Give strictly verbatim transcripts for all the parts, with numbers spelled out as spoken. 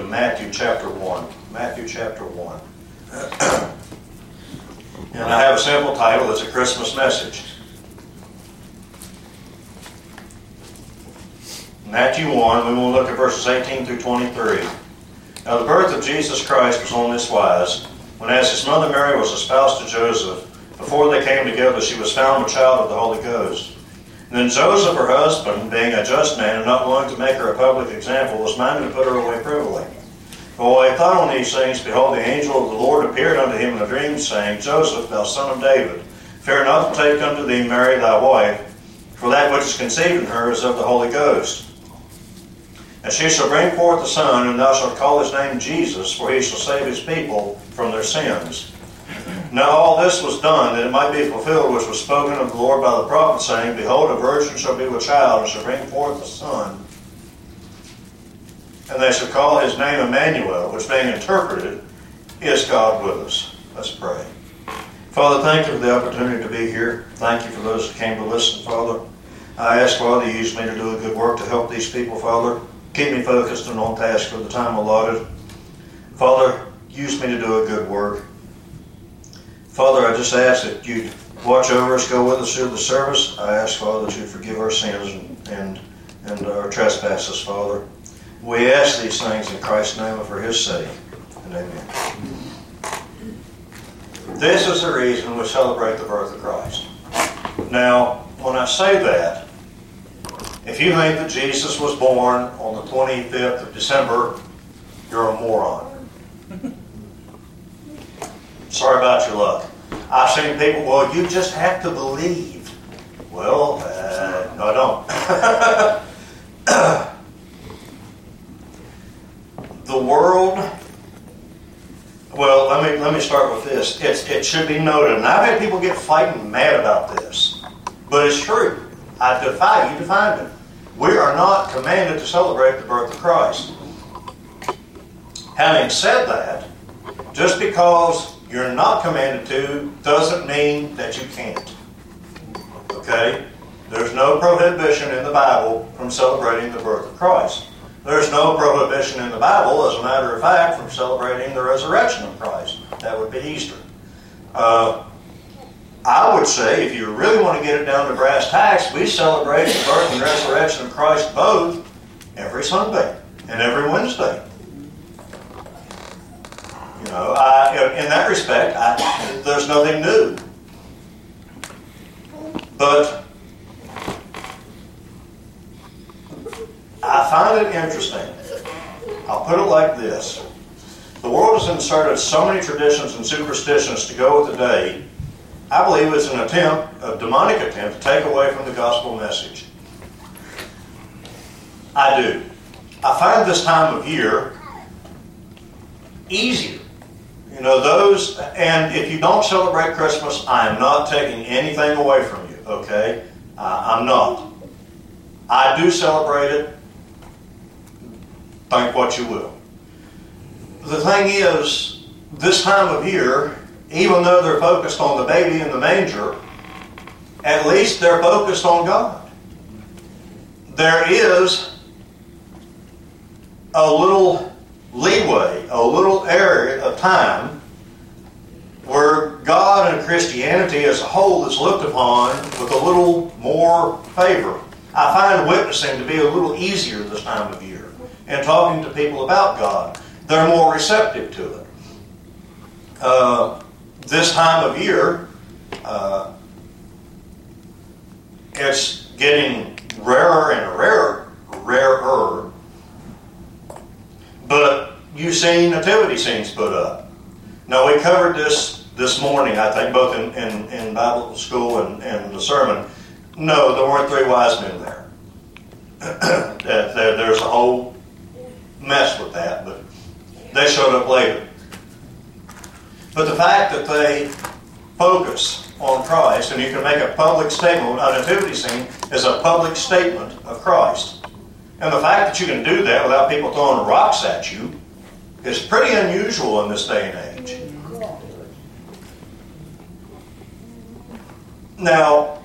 Matthew chapter one. Matthew chapter one. And I have a simple title. It's a Christmas message. Matthew one, we will look at verses eighteen through twenty-three. Now the birth of Jesus Christ was on this wise. When as his mother Mary was espoused to Joseph, before they came together, she was found a child of the Holy Ghost. And then Joseph, her husband, being a just man and not willing to make her a public example, was minded to put her away privily. But while he thought on these things, behold, the angel of the Lord appeared unto him in a dream, saying, Joseph, thou son of David, fear not to take unto thee Mary thy wife, for that which is conceived in her is of the Holy Ghost. And she shall bring forth a son, and thou shalt call his name Jesus, for he shall save his people from their sins. Now all this was done, that it might be fulfilled, which was spoken of the Lord by the prophet, saying, Behold, a virgin shall be with child, and shall bring forth a son. And they shall call his name Emmanuel, which being interpreted, is God with us. Let's pray. Father, thank you for the opportunity to be here. Thank you for those who came to listen, Father. I ask, Father, you use me to do a good work to help these people, Father. Keep me focused and on task for the time allotted. Father, use me to do a good work. Father, I just ask that you'd watch over us, go with us through the service. I ask, Father, that you'd forgive our sins and, and, and our trespasses, Father. We ask these things in Christ's name and for his sake. And amen. This is the reason we celebrate the birth of Christ. Now, when I say that, if you think that Jesus was born on the twenty-fifth of December, you're a moron. Sorry about your luck. I've seen people, well, you just have to believe. Well, uh, no, I don't. The world, well, let me let me start with this. It's, it should be noted, and I've had people get fighting mad about this, but it's true. I defy you to find it. We are not commanded to celebrate the birth of Christ. Having said that, just because you're not commanded to doesn't mean that you can't. Okay? There's no prohibition in the Bible from celebrating the birth of Christ. There's no prohibition in the Bible, as a matter of fact, from celebrating the resurrection of Christ. That would be Easter. Uh, I would say, if you really want to get it down to brass tacks, we celebrate the birth and resurrection of Christ both every Sunday and every Wednesday. You know, I, in that respect, I, there's nothing new. But I find it interesting. I'll put it like this. The world has inserted so many traditions and superstitions to go with the day. I believe it's an attempt, a demonic attempt, to take away from the gospel message. I do. I find this time of year easier. You know, those, and if you don't celebrate Christmas, I am not taking anything away from you, okay? Uh, I'm not. I do celebrate it. Think what you will. The thing is, this time of year, even though they're focused on the baby in the manger, at least they're focused on God. There is a little leeway, a little area of time where God and Christianity as a whole is looked upon with a little more favor. I find witnessing to be a little easier this time of year and talking to people about God. They're more receptive to it. Uh, this time of year, uh, it's getting rarer and rarer, rarer. But you've seen nativity scenes put up. Now, we covered this this morning, I think, both in, in, in Bible school and, and the sermon. No, there weren't three wise men there. there. There's a whole mess with that, but they showed up later. But the fact that they focus on Christ, and you can make a public statement, a nativity scene is a public statement of Christ. And the fact that you can do that without people throwing rocks at you is pretty unusual in this day and age. Now,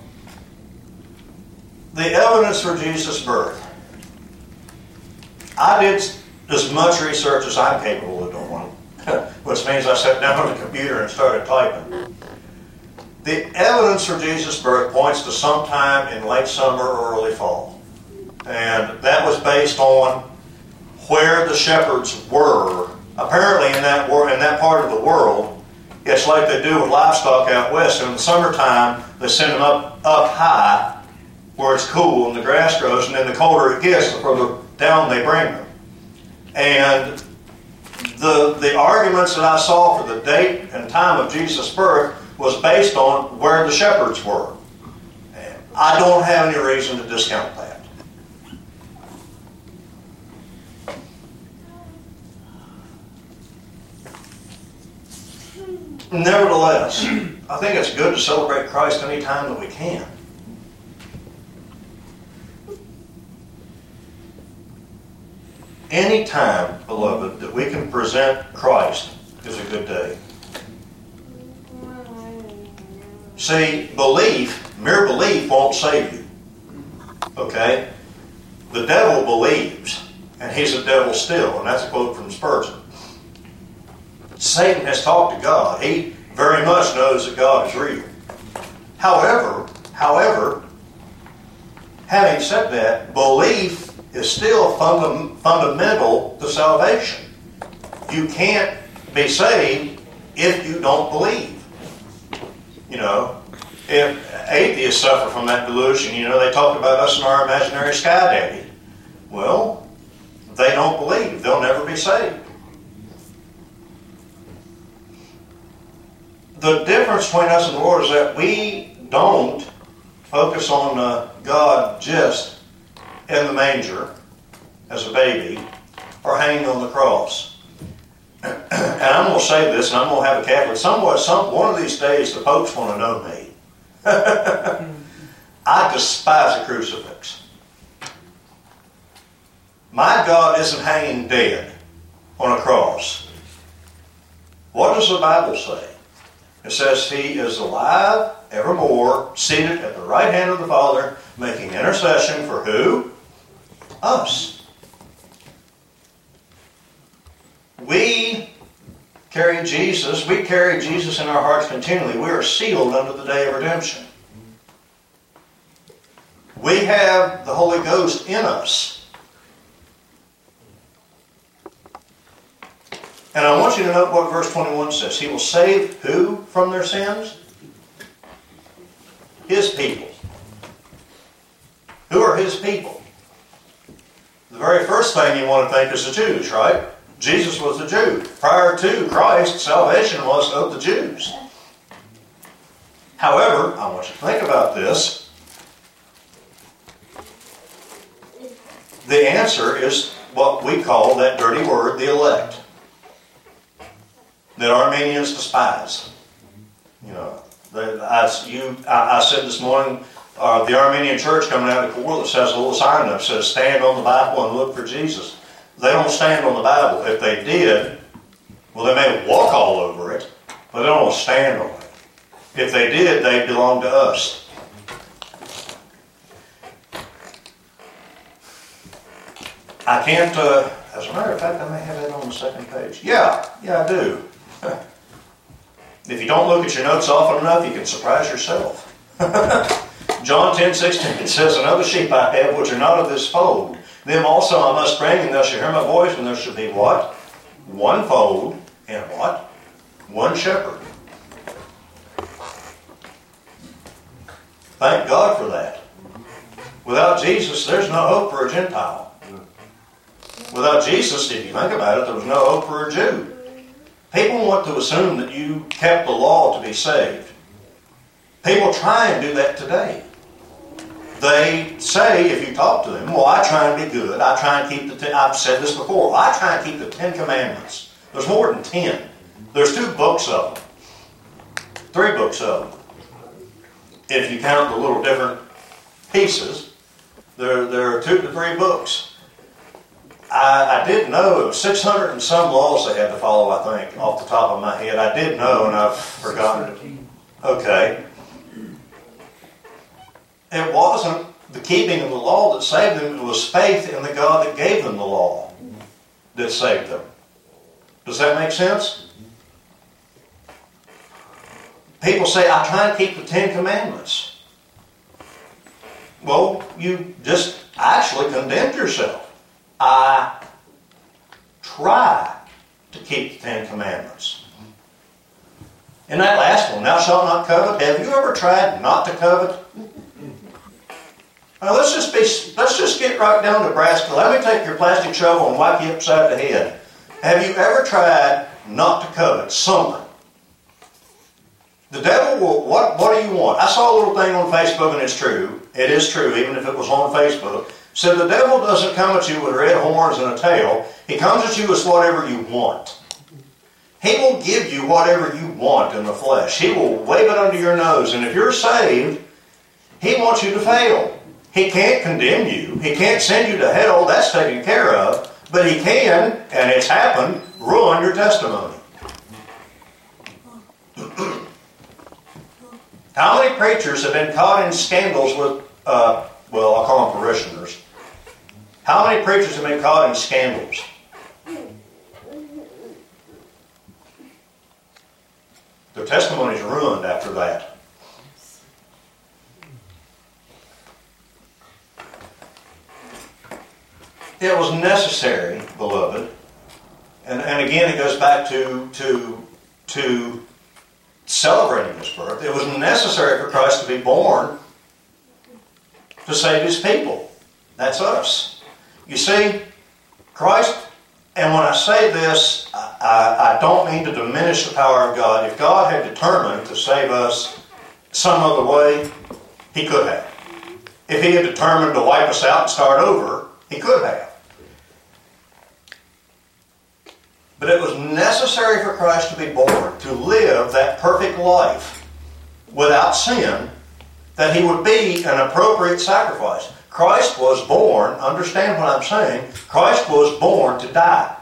the evidence for Jesus' birth. I did as much research as I'm capable of doing, which means I sat down on the computer and started typing. The evidence for Jesus' birth points to sometime in late summer or early fall. And that was based on where the shepherds were. Apparently in that wor- in that part of the world, it's like they do with livestock out west. In the summertime, they send them up, up high where it's cool and the grass grows, and then the colder it gets, the further down they bring them. And the, the arguments that I saw for the date and time of Jesus' birth was based on where the shepherds were. And I don't have any reason to discount that. Nevertheless, I think it's good to celebrate Christ any time that we can. Any time, beloved, that we can present Christ is a good day. See, belief, mere belief won't save you. Okay? The devil believes, and he's a devil still, and that's a quote from Spurgeon. Satan has talked to God. He very much knows that God is real. However, however, having said that, belief is still funda- fundamental to salvation. You can't be saved if you don't believe. You know, if atheists suffer from that delusion, you know, they talk about us and our imaginary sky daddy. Well, they don't believe. They'll never be saved. The difference between us and the Lord is that we don't focus on uh, God just in the manger as a baby or hanging on the cross. And I'm going to say this, and I'm going to have a Catholic. Somewhat, some, one of these days, the Pope's going to know me. I despise a crucifix. My God isn't hanging dead on a cross. What does the Bible say? It says He is alive evermore, seated at the right hand of the Father, making intercession for who? Us. We carry Jesus. We carry Jesus in our hearts continually. We are sealed unto the day of redemption. We have the Holy Ghost in us. And I want you to note what verse twenty-one says. He will save who from their sins? His people. Who are His people? The very first thing you want to think is the Jews, right? Jesus was a Jew. Prior to Christ, salvation was of the Jews. However, I want you to think about this. The answer is what we call that dirty word, the elect, that Armenians despise. You know, I, you, I, I said this morning, uh, the Armenian church coming out of Corliss has a little sign that says, "Stand on the Bible and look for Jesus." They don't stand on the Bible. If they did, well, they may walk all over it, but they don't stand on it. If they did, they belong to us. I can't, uh, as a matter of fact, I may have that on the second page. Yeah, yeah, I do. If you don't look at your notes often enough, you can surprise yourself. John ten sixteen says, "Another sheep I have which are not of this fold. Them also I must bring, and they shall hear my voice, and there shall be" what? One fold, and what? One shepherd. Thank God for that. Without Jesus, there's no hope for a Gentile. Without Jesus, if you think about it, there was no hope for a Jew. People want to assume that you kept the law to be saved. People try and do that today. They say, if you talk to them, "Well, I try and be good. I try and keep the ten, I've said this before. I try and keep the Ten Commandments." There's more than ten. There's two books of them. Three books of them. If you count the little different pieces, there, there are two to three books. I, I did know it was six hundred and some laws they had to follow, I think, off the top of my head. I did know, and I've forgotten it. Okay. It wasn't the keeping of the law that saved them. It was faith in the God that gave them the law. that saved them. Does that make sense? People say, I try and keep the Ten Commandments. Well, you just actually condemned yourself. I try to keep the Ten Commandments. And that last one, thou shalt not covet. Have you ever tried not to covet? Now let's just be, let's just get right down to brass. Let me take your plastic shovel and whack you upside the head. Have you ever tried not to covet something? The devil will, what, what do you want? I saw a little thing on Facebook, and it's true. It is true, even if it was on Facebook. Said the devil doesn't come at you with red horns and a tail. He comes at you with whatever you want. He will give you whatever you want in the flesh. He will wave it under your nose. And if you're saved, he wants you to fail. He can't condemn you. He can't send you to hell. That's taken care of. But he can, and it's happened, ruin your testimony. How many preachers have been caught in scandals with, uh, well, I'll call them parishioners. How many preachers have been caught in scandals? Their testimony's ruined after that. It was necessary, beloved, and, and again it goes back to, to, to celebrating His birth. It was necessary for Christ to be born to save His people. That's us. You see, Christ, and when I say this, I, I, I don't mean to diminish the power of God. If God had determined to save us some other way, He could have. If He had determined to wipe us out and start over, He could have. But it was necessary for Christ to be born, to live that perfect life without sin, that He would be an appropriate sacrifice. Christ was born, understand what I'm saying, Christ was born to die.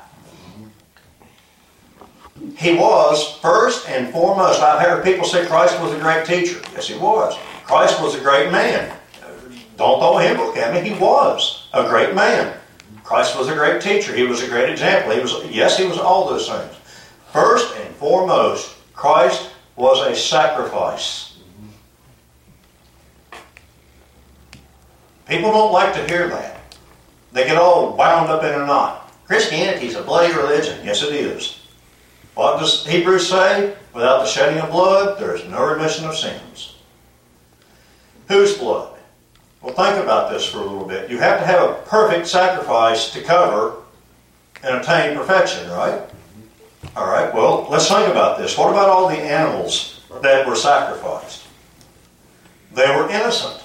He was first and foremost. I've heard people say Christ was a great teacher. Yes, He was. Christ was a great man. Don't throw a hymn book at me. He was a great man. Christ was a great teacher. He was a great example. He was, yes, He was all those things. First and foremost, Christ was a sacrifice. People don't like to hear that. They get all wound up in a knot. Christianity is a bloody religion. Yes, it is. What does Hebrews say? Without the shedding of blood, there is no remission of sins. Whose blood? Well, think about this for a little bit. You have to have a perfect sacrifice to cover and attain perfection, right? All right, well, let's think about this. What about all the animals that were sacrificed? They were innocent.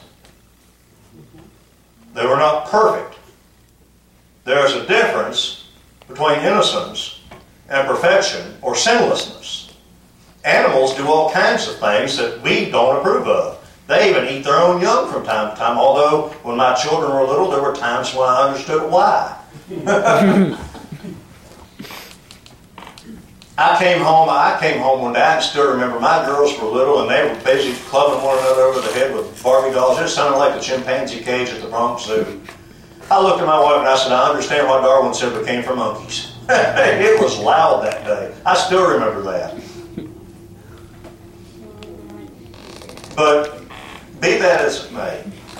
They were not perfect. There's a difference between innocence and perfection or sinlessness. Animals do all kinds of things that we don't approve of. They even eat their own young from time to time, although when my children were little, there were times when I understood why. I came home, I came home one day, I can still remember my girls were little and they were busy clubbing one another over the head with Barbie dolls. It sounded like the chimpanzee cage at the Bronx Zoo. I looked at my wife and I said, I understand why Darwin said we came from monkeys. It was loud that day. I still remember that. But be that as it may,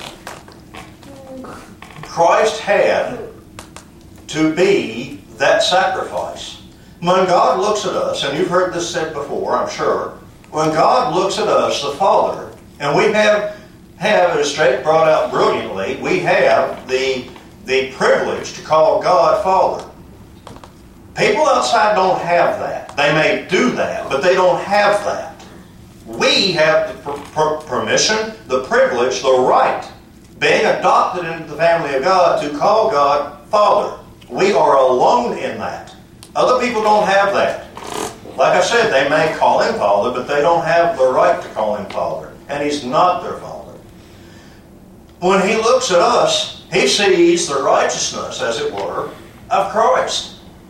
Christ had to be that sacrifice. When God looks at us, and you've heard this said before, I'm sure, when God looks at us, the Father, and we have, have as Straight brought out brilliantly, we have the, the privilege to call God Father. People outside don't have that. They may do that, but they don't have that. We have the per- per- permission, the privilege, the right, being adopted into the family of God, to call God Father. We are alone in that. Other people don't have that. Like I said, they may call Him Father, but they don't have the right to call Him Father. And He's not their Father. When He looks at us, He sees the righteousness, as it were, of Christ.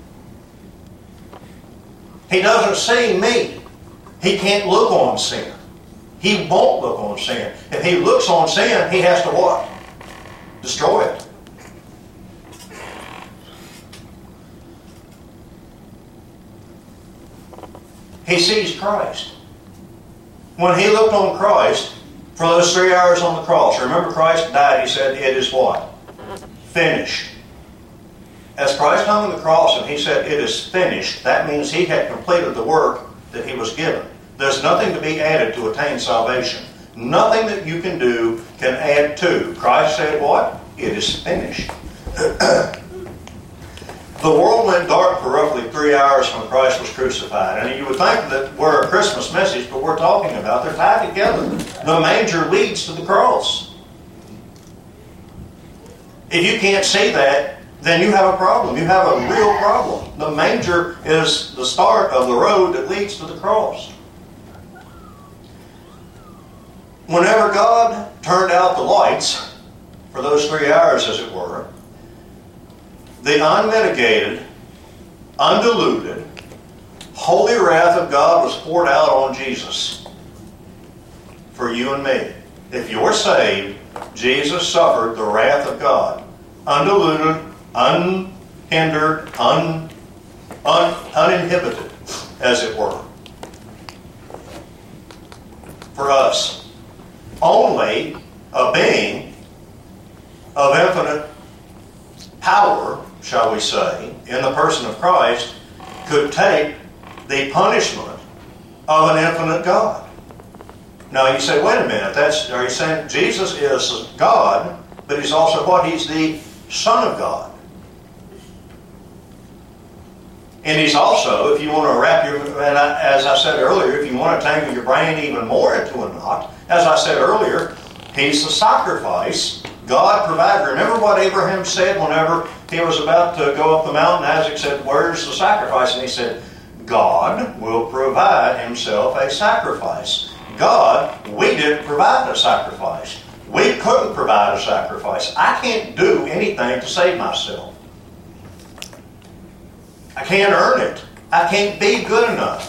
He doesn't see me. He can't look on sin. He won't look on sin. If He looks on sin, He has to what? Destroy it. He sees Christ. When he looked on Christ for those three hours on the cross, remember Christ died, he said, it is what? Finished. As Christ hung on the cross and he said, it is finished, that means he had completed the work that he was given. There's nothing to be added to attain salvation. Nothing that you can do can add to. Christ said what? It is finished. The world went dark for roughly three hours when Christ was crucified. And you would think that we're a Christmas message, but we're talking about, they're tied together. The manger leads to the cross. If you can't see that, then you have a problem. You have a real problem. The manger is the start of the road that leads to the cross. Whenever God turned out the lights for those three hours, as it were, the unmitigated, undiluted, holy wrath of God was poured out on Jesus for you and me. If you're saved, Jesus suffered the wrath of God. Undiluted, unhindered, un, un, uninhibited, as it were. For us. Only a being of infinite power, shall we say, in the person of Christ, could take the punishment of an infinite God. Now you say, wait a minute, that's, are you saying Jesus is God, but he's also what? He's the Son of God. And he's also, if you want to wrap your, and I, as I said earlier, if you want to tangle your brain even more into a knot, as I said earlier, he's the sacrifice God provided. Remember what Abraham said whenever he was about to go up the mountain? Isaac said, where's the sacrifice? And he said, God will provide himself a sacrifice. God, we didn't provide a sacrifice. We couldn't provide a sacrifice. I can't do anything to save myself. I can't earn it. I can't be good enough.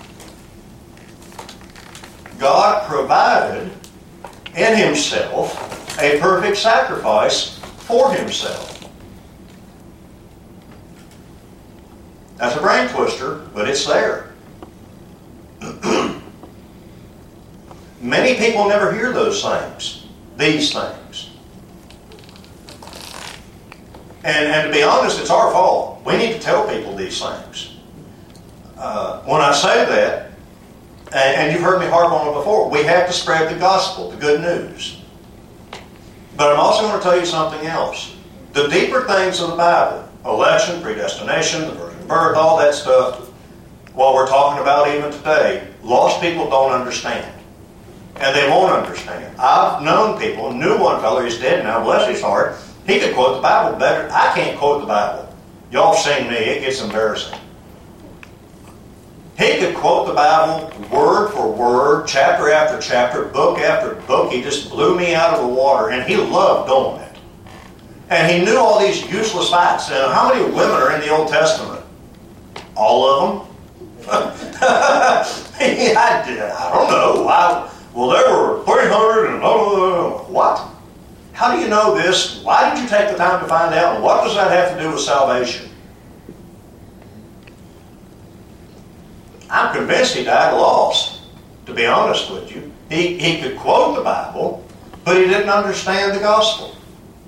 God provided in himself a perfect sacrifice for himself. That's a brain twister, but it's there. Many people never hear those things, these things. And, and to be honest, it's our fault. We need to tell people these things. Uh, when I say that, and, and you've heard me harp on it before, we have to spread the gospel, the good news. But I'm also going to tell you something else. The deeper things of the Bible, election, predestination, the virgin birth, all that stuff, what we're talking about even today, lost people don't understand. And they won't understand. I've known people, knew one fellow, he's dead now, bless his heart, he could quote the Bible better. I can't quote the Bible. Y'all have seen me, it gets embarrassing. He could quote the Bible word for word, chapter after chapter, book after book. He just blew me out of the water, and he loved doing it. And he knew all these useless facts. Now, how many women are in the Old Testament? All of them? I, did, I don't know. I, well, there were three hundred and blah, blah, blah. What? How do you know this? Why did you take the time to find out? And what does that have to do with salvation? I'm convinced he died lost, to be honest with you. He, he could quote the Bible, but he didn't understand the gospel.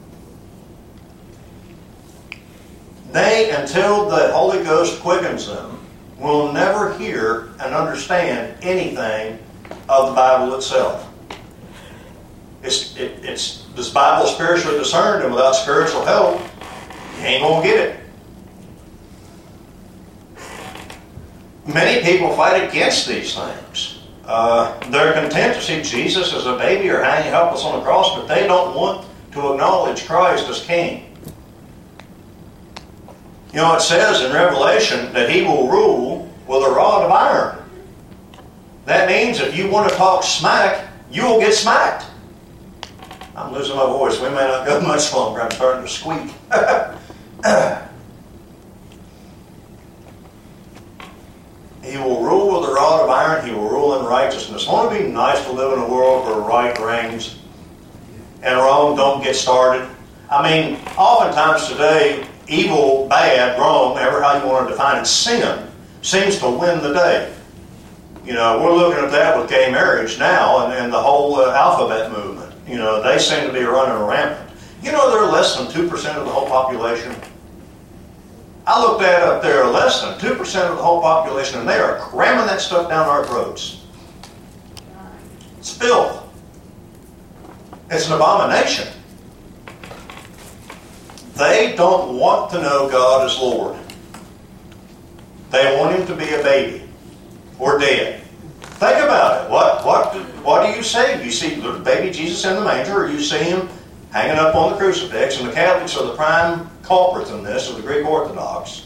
They, until the Holy Ghost quickens them, will never hear and understand anything of the Bible itself. It's, it, it's this Bible is spiritually discerned, and without spiritual help, you ain't going to get it. Many people fight against these things. Uh, they're content to see Jesus as a baby or hanging helpless on the cross, but they don't want to acknowledge Christ as King. You know, it says in Revelation that he will rule with a rod of iron. That means if you want to talk smack, you will get smacked. I'm losing my voice. We may not go much longer. I'm starting to squeak. He will rule with a rod of iron. He will rule in righteousness. Won't it be nice to live in a world where right reigns and wrong don't get started? I mean, oftentimes today, evil, bad, wrong, ever how you want to define it, sin seems to win the day. You know, we're looking at that with gay marriage now, and, and the whole uh, alphabet movement. You know, they seem to be running rampant. You know, they're less than two percent of the whole population. I looked that up. They're less than two percent of the whole population, and they are cramming that stuff down our throats. It's filth. It's an abomination. They don't want to know God as Lord. They want Him to be a baby or dead. Think about it. What what what do you see? You see the baby Jesus in the manger, or you see Him hanging up on the crucifix? And the Catholics are the prime culprits in this, or the Greek Orthodox.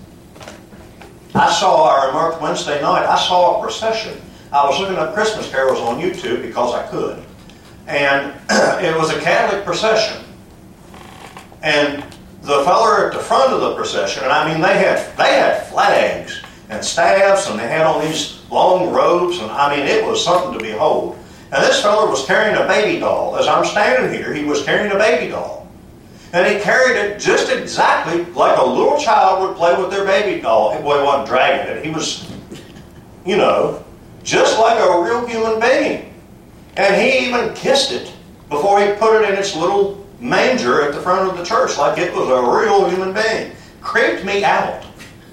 I saw, I remember Wednesday night, I saw a procession. I was looking up Christmas carols on YouTube because I could. And it was a Catholic procession. And the fella at the front of the procession, and I mean, they had they had flags and staffs, and they had on these long robes, and I mean, it was something to behold. And this fella was carrying a baby doll. As I'm standing here, he was carrying a baby doll. And he carried it just exactly like a little child would play with their baby doll. Boy, he wasn't dragging it. He was, you know, just like a real human being. And he even kissed it before he put it in its little manger at the front of the church, like it was a real human being. Creeped me out.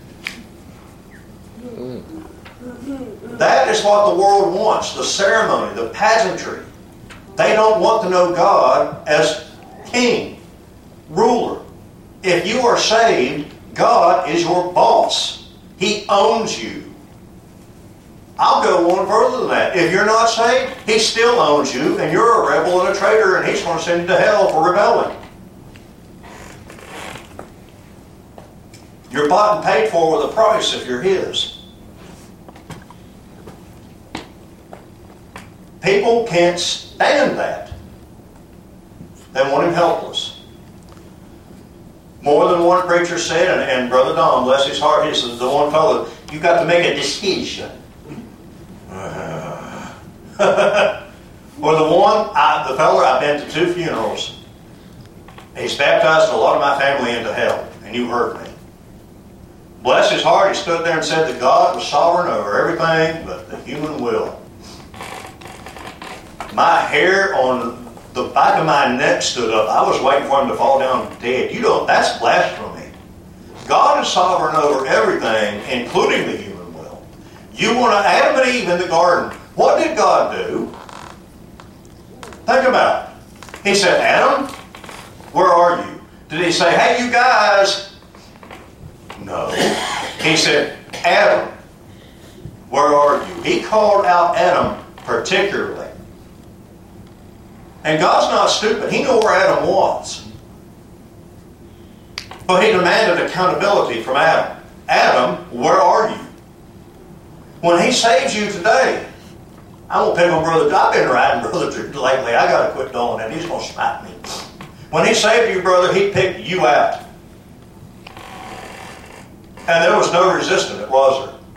That is what the world wants, the ceremony, the pageantry. They don't want to know God as King, ruler. If you are saved, God is your boss. He owns you. I'll go one further than that. If you're not saved, He still owns you, and you're a rebel and a traitor, and He's going to send you to hell for rebelling. You're bought and paid for with a price if you're His. People can't stand that. They want Him helpless. More than one preacher said, and, and Brother Don, bless his heart, he says, the one fellow, you've got to make a decision. Uh, or the one, I, the fellow, I've been to two funerals. He's baptized a lot of my family into hell, and you heard me. Bless his heart, he stood there and said that God was sovereign over everything but the human will. My hair on the back of my neck stood up. I was waiting for him to fall down dead. You know, that's blasphemy. God is sovereign over everything, including the human will. You want to, Adam and Eve in the garden, what did God do? Think about it. He said, Adam, where are you? Did He say, hey, you guys? No. He said, Adam, where are you? He called out Adam particularly. And God's not stupid. He knew where Adam was. But He demanded accountability from Adam. Adam, where are you? When He saves you today, I won't pick on Brother. I've been riding Brother lately. I got to quit doing that. He's going to smack me. When He saved you, brother, He picked you out. And there was no resisting it, was there?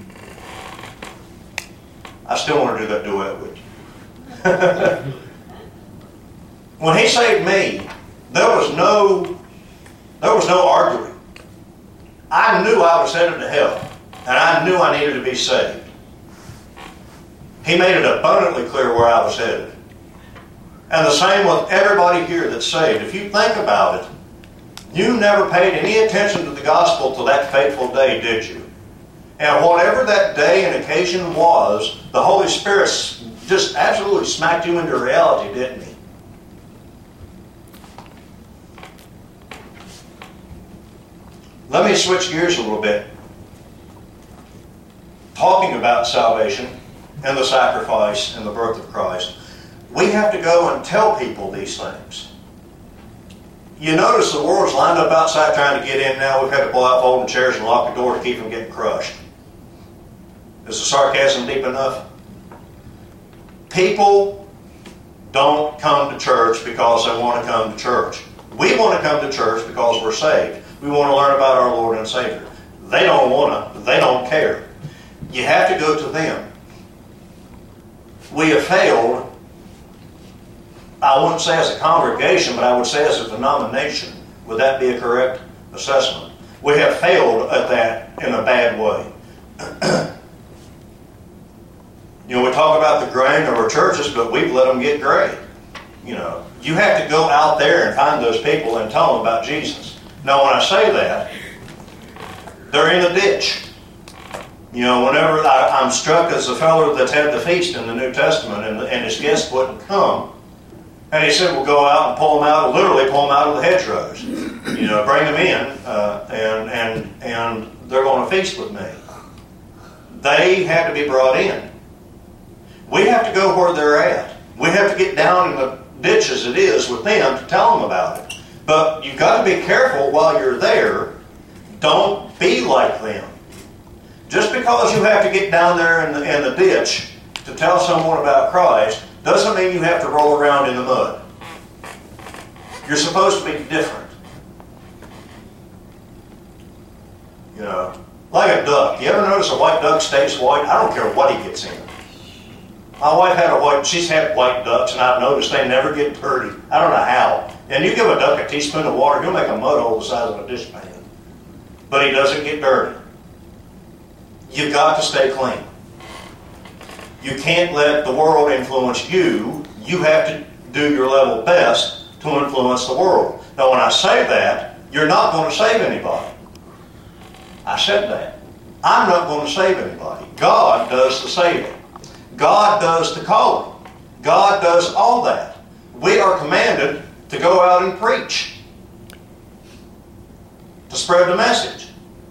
I still want to do that duet with you. When He saved me, there was no, there was no arguing. I knew I was headed to hell, and I knew I needed to be saved. He made it abundantly clear where I was headed. And the same with everybody here that's saved. If you think about it, you never paid any attention to the gospel till that fateful day, did you? And whatever that day and occasion was, the Holy Spirit just absolutely smacked you into reality, didn't He? Let me switch gears a little bit. Talking about salvation and the sacrifice and the birth of Christ, we have to go and tell people these things. You notice the world's lined up outside trying to get in now. We've had to pull out folding chairs and lock the door to keep them getting crushed. Is the sarcasm deep enough? People don't come to church because they want to come to church. We want to come to church because we're saved. We want to learn about our Lord and Savior. They don't want to. They don't care. You have to go to them. We have failed, I wouldn't say as a congregation, but I would say as a denomination. Would that be a correct assessment? We have failed at that in a bad way. You know, we talk about the grain of our churches, but we've let them get gray. You know, you have to go out there and find those people and tell them about Jesus. Now, when I say that, they're in a ditch. You know, whenever I, I'm struck as the fellow that's had the feast in the New Testament and, and his guests wouldn't come. And he said, we'll go out and pull them out, literally pull them out of the hedgerows. You know, bring them in, uh, and, and, and they're going to feast with me. They had to be brought in. We have to go where they're at. We have to get down in the ditch as it is with them to tell them about it. But you've got to be careful while you're there. Don't be like them. Just because you have to get down there in the, in the ditch to tell someone about Christ doesn't mean you have to roll around in the mud. You're supposed to be different. You know, like a duck. You ever notice a white duck stays white? I don't care what he gets in. My wife had a white, she's had white ducks, and I've noticed they never get dirty. I don't know how. And you give a duck a teaspoon of water, he'll make a mud hole the size of a dishpan. But he doesn't get dirty. You've got to stay clean. You can't let the world influence you. You have to do your level best to influence the world. Now, when I say that, you're not going to save anybody. I said that. I'm not going to save anybody. God does the saving. God does the calling. God does all that. We are commanded to go out and preach, to spread the message.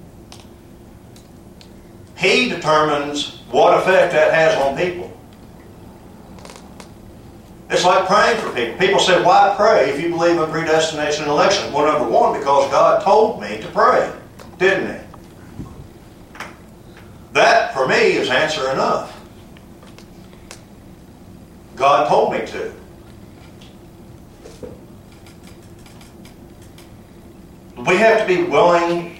He determines what effect that has on people. It's like praying for people. People say, why pray if you believe in predestination and election? Well, number one, because God told me to pray, didn't He? That, for me, is answer enough. God told me to. We have to be willing.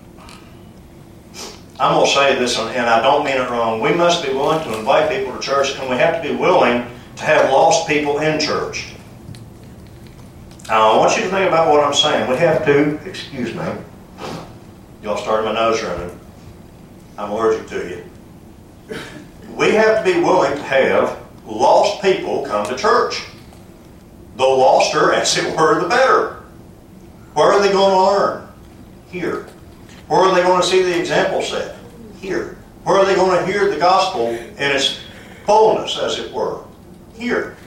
I'm going to say this, and I don't mean it wrong. We must be willing to invite people to church, and we have to be willing to have lost people in church. Now, I want you to think about what I'm saying. We have to, excuse me, y'all started my nose running. I'm allergic to you. We have to be willing to have lost people come to church. The loster, as it were, the better. Where are they going to learn? Here. Where are they going to see the example set? Here. Where are they going to hear the gospel in its fullness, as it were? Here.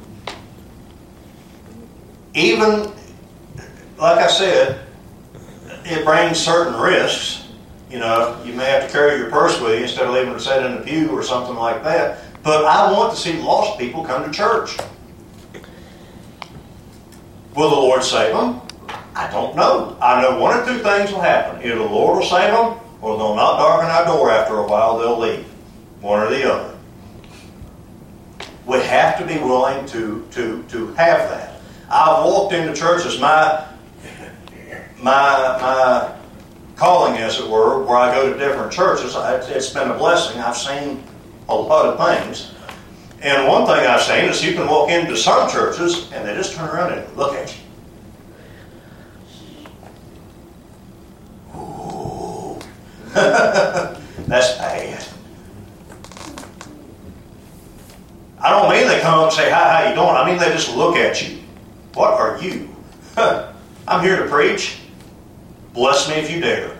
Even, like I said, it brings certain risks. You know, you may have to carry your purse with you instead of leaving it set in the pew or something like that. But I want to see lost people come to church. Will the Lord save them? I don't know. I know one or two things will happen. Either the Lord will save them, or they'll not darken our door after a while, they'll leave. One or the other. We have to be willing to, to, to have that. I've walked into churches, my, my, my calling, as it were, where I go to different churches. It's been a blessing. I've seen a lot of things. And one thing I've seen is you can walk into some churches and they just turn around and look at you. Ooh. That's bad. I don't mean they come up and say, hi, how you doing? I mean they just look at you. What are you? I'm here to preach. Bless me if you dare.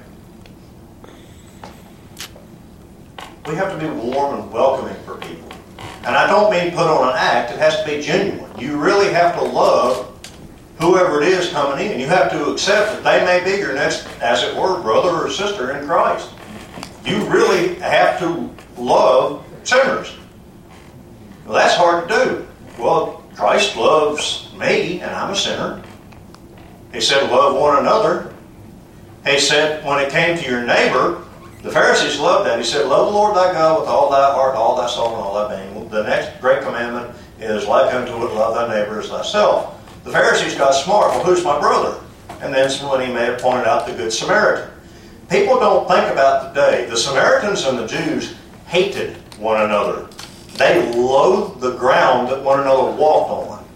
We have to be warm and welcoming for people. And I don't mean put on an act. It has to be genuine. You really have to love whoever it is coming in. You have to accept that they may be your next, as it were, brother or sister in Christ. You really have to love sinners. Well, that's hard to do. Well, Christ loves me, and I'm a sinner. He said, love one another. He said, when it came to your neighbor, the Pharisees loved that. He said, love the Lord thy God with all thy heart, all thy soul, and all thy being. The next great commandment is like unto it, love thy neighbor as thyself. The Pharisees got smart. Well, who's my brother? And then when he may have pointed out the Good Samaritan. People don't think about today. The Samaritans and the Jews hated one another. They loathed the ground that one another walked on.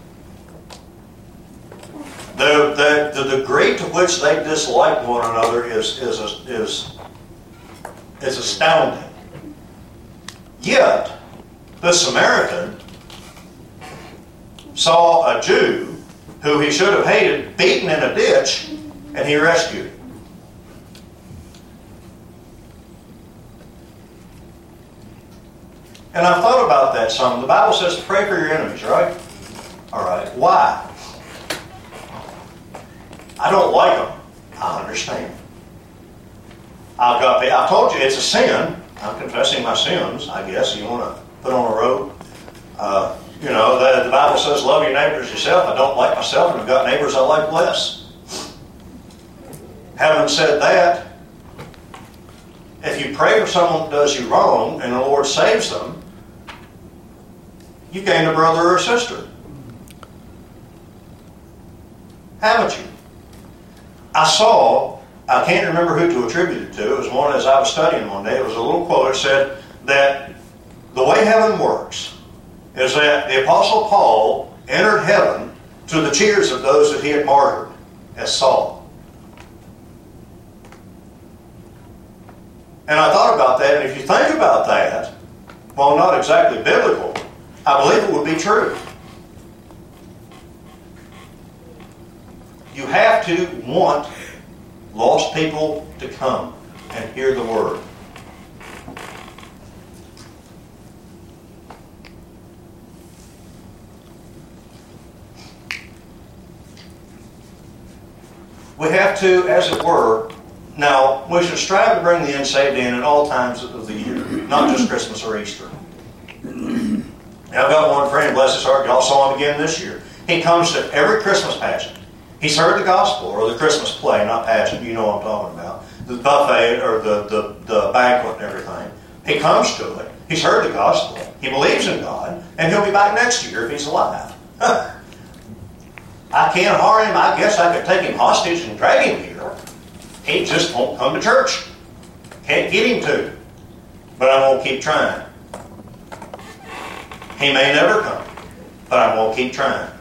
The, the, the degree to which they disliked one another is, is, is, is astounding. Yet, The Samaritan saw a Jew who he should have hated beaten in a ditch, and he rescued. And I've thought about that some. The Bible says to pray for your enemies, right? All right. Why? I don't like them. I understand. I've got. I told you it's a sin. I'm confessing my sins. I guess you want to put on a robe. Uh, you know, the, the Bible says, "Love your neighbors yourself." I don't like myself, and I've got neighbors I like less. Having said that, if you pray for someone that does you wrong and the Lord saves them, you gained a brother or a sister. Haven't you? I saw, I can't remember who to attribute it to. It was one as I was studying one day. It was a little quote that said that the way heaven works is that the Apostle Paul entered heaven to the cheers of those that he had martyred as Saul. And I thought about that, and if you think about that, while not exactly biblical, I believe it would be true. You have to want lost people to come and hear the Word. We have to, as it were, now, we should strive to bring the unsaved in at all times of the year, not just Christmas or Easter. Now, I've got one friend, bless his heart, y'all saw him again this year. He comes to every Christmas pageant. He's heard the gospel, or the Christmas play, not pageant, you know what I'm talking about. The buffet, or the, the, the banquet and everything. He comes to it. He's heard the gospel. He believes in God, and he'll be back next year if he's alive. I can't harm him. I guess I could take him hostage and drag him here. He just won't come to church. Can't get him to. But I'm going to keep trying. He may never come, but I'm going to keep trying.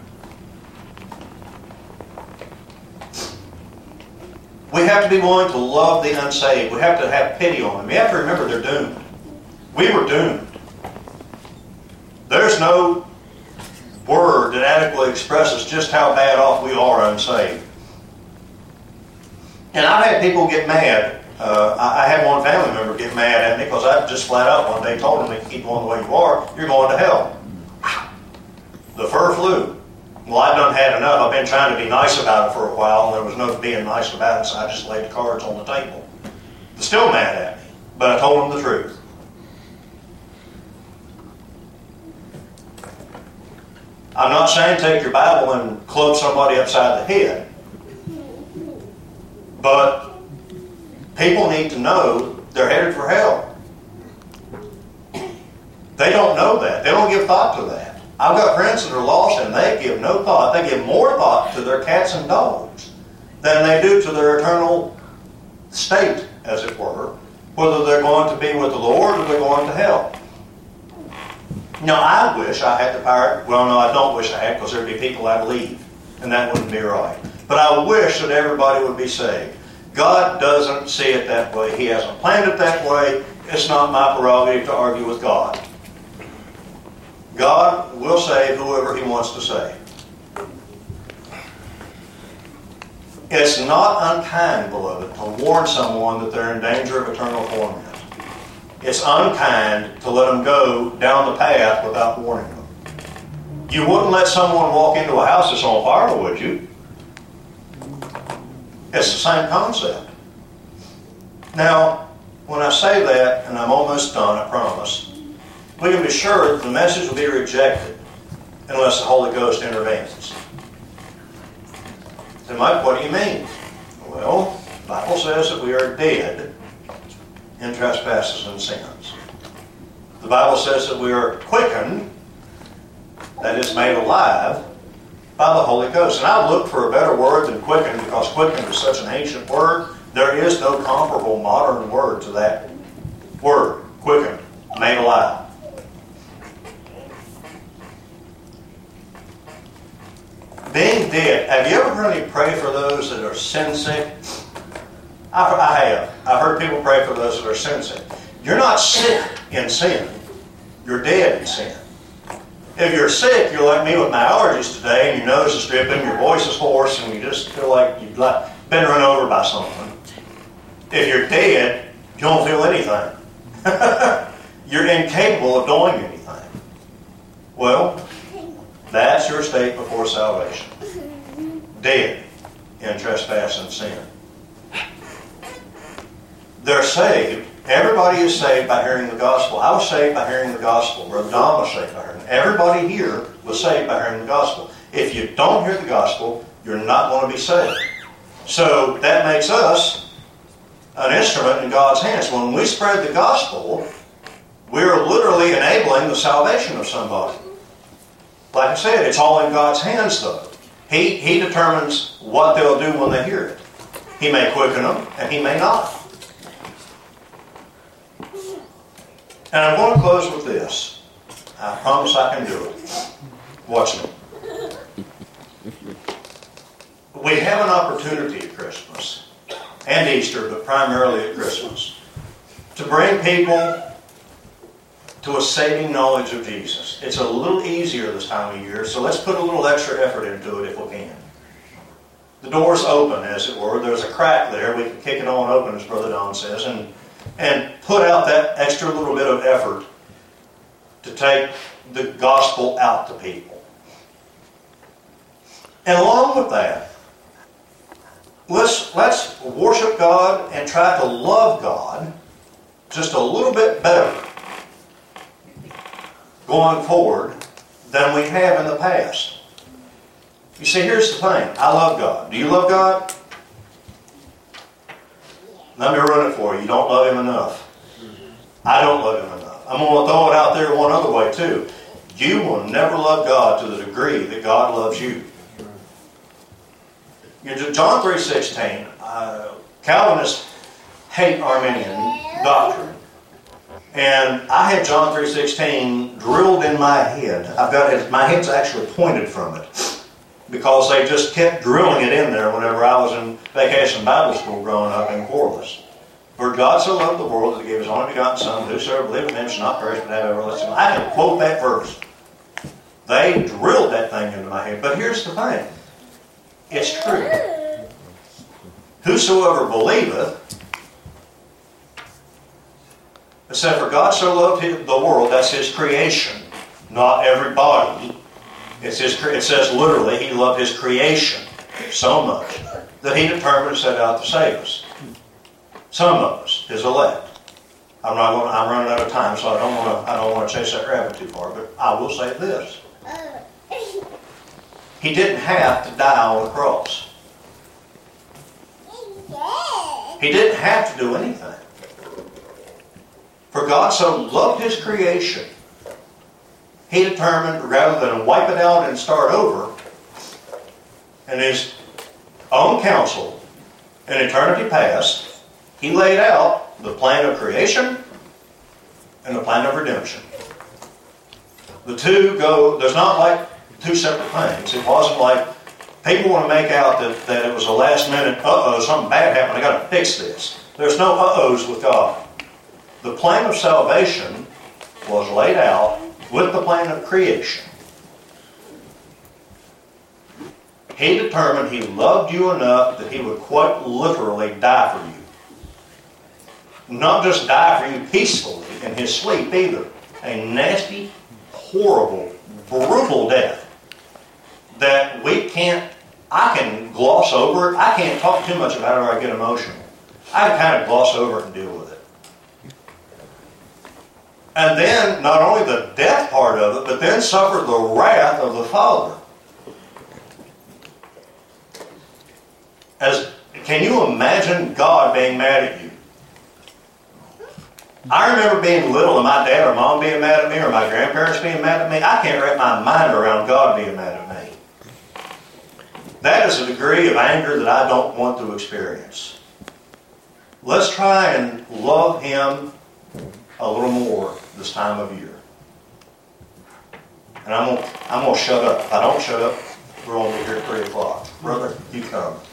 We have to be willing to love the unsaved. We have to have pity on them. We have to remember they're doomed. We were doomed. There's no word that adequately expresses just how bad off we are unsaved. And I've had people get mad. Uh, I, I had one family member get mad at me because I just flat out one day told him, if you keep going the way you are, you're going to hell. The fur flew. Well, I done had enough. I've been trying to be nice about it for a while, and there was no being nice about it, so I just laid the cards on the table. They're still mad at me, but I told them the truth. I'm not saying take your Bible and club somebody upside the head. But people need to know they're headed for hell. They don't know that. They don't give thought to that. I've got friends that are lost and they give no thought. They give more thought to their cats and dogs than they do to their eternal state, as it were, whether they're going to be with the Lord or they're going to hell. Now, I wish I had the power. Well, no, I don't wish I had, because there'd be people I'd leave, and that wouldn't be right. But I wish that everybody would be saved. God doesn't see it that way. He hasn't planned it that way. It's not my prerogative to argue with God. God will save whoever He wants to save. It's not unkind, beloved, to warn someone that they're in danger of eternal torment. It's unkind to let them go down the path without warning them. You wouldn't let someone walk into a house that's on fire, would you? It's the same concept. Now, when I say that, and I'm almost done, I promise, we can be sure that the message will be rejected unless the Holy Ghost intervenes. So, Mike, what do you mean? Well, the Bible says that we are dead in trespasses and sins. The Bible says that we are quickened, that is, made alive, by the Holy Ghost. And I've looked for a better word than quickened, because quickened is such an ancient word. There is no comparable modern word to that word, quickened, made alive. Being dead. Have you ever really prayed for those that are sin sick? I, I have. I've heard people pray for those that are sin sick. You're not sick in sin. you're dead in sin. If you're sick, you're like me with my allergies today, and your nose is dripping, your voice is hoarse, and you just feel like you've been run over by someone. If you're dead, you don't feel anything. You're incapable of doing anything. Well, that's your state before salvation. Dead in trespass and sin. They're saved. Everybody is saved by hearing the gospel. I was saved by hearing the gospel. Brother Don was saved by hearing it. Everybody here was saved by hearing the gospel. If you don't hear the gospel, you're not going to be saved. So that makes us an instrument in God's hands. When we spread the gospel, we're literally enabling the salvation of somebody. Like I said, it's all in God's hands, though. He, he determines what they'll do when they hear it. He may quicken them, and He may not. And I'm going to close with this. I promise I can do it. Watch me. We have an opportunity at Christmas and Easter, but primarily at Christmas, to bring people to a saving knowledge of Jesus. It's a little easier this time of year, so let's put a little extra effort into it if we can. The door's open, as it were. There's a crack there. We can kick it on open, as Brother Don says, and and put out that extra little bit of effort to take the gospel out to people. And along with that, let's, let's worship God and try to love God just a little bit better going forward than we have in the past. You see, here's the thing. I love God. Do you love God? Let me run it for you. You don't love Him enough. I don't love Him enough. I'm going to throw it out there one other way too. You will never love God to the degree that God loves you. John three sixteen, uh, Calvinists hate Arminian doctrine. And I had John three sixteen drilled in my head. I've got it, my head's actually pointed from it, because they just kept drilling it in there whenever I was in Vacation Bible School growing up in Corliss. For God so loved the world that He gave His only begotten Son, that whosoever believeth in Him shall not perish but have everlasting life. I can quote that verse. They drilled that thing into my head. But here's the thing. It's true. Whosoever believeth, it said, for God so loved the world, that's His creation, not everybody. It's his, it says literally, He loved His creation so much that He determined to set out to save us. Some of us, His elect. I'm not going. I'm running out of time, so I don't want to. I don't want to chase that rabbit too far. But I will say this: He didn't have to die on the cross. He didn't have to do anything. For God so loved His creation, He determined, rather than wipe it out and start over, in His own counsel, in eternity past, He laid out the plan of creation and the plan of redemption. The two go, there's not like two separate things. It wasn't like, people want to make out that, that it was a last minute, uh-oh, something bad happened, I got to fix this. There's no uh-ohs with God. The plan of salvation was laid out with the plan of creation. He determined He loved you enough that He would quite literally die for you. Not just die for you peacefully in His sleep either. A nasty, horrible, brutal death that we can't, I can gloss over it. I can't talk too much about it or I get emotional. I can kind of gloss over it and deal with it. And then, not only the death part of it, but then suffer the wrath of the Father. As, can you imagine God being mad at you? I remember being little and my dad or mom being mad at me or my grandparents being mad at me. I can't wrap my mind around God being mad at me. That is a degree of anger that I don't want to experience. Let's try and love Him a little more this time of year. And I'm going I'm to shut up. If I don't shut up, we're going to be here at three o'clock. Brother, you come.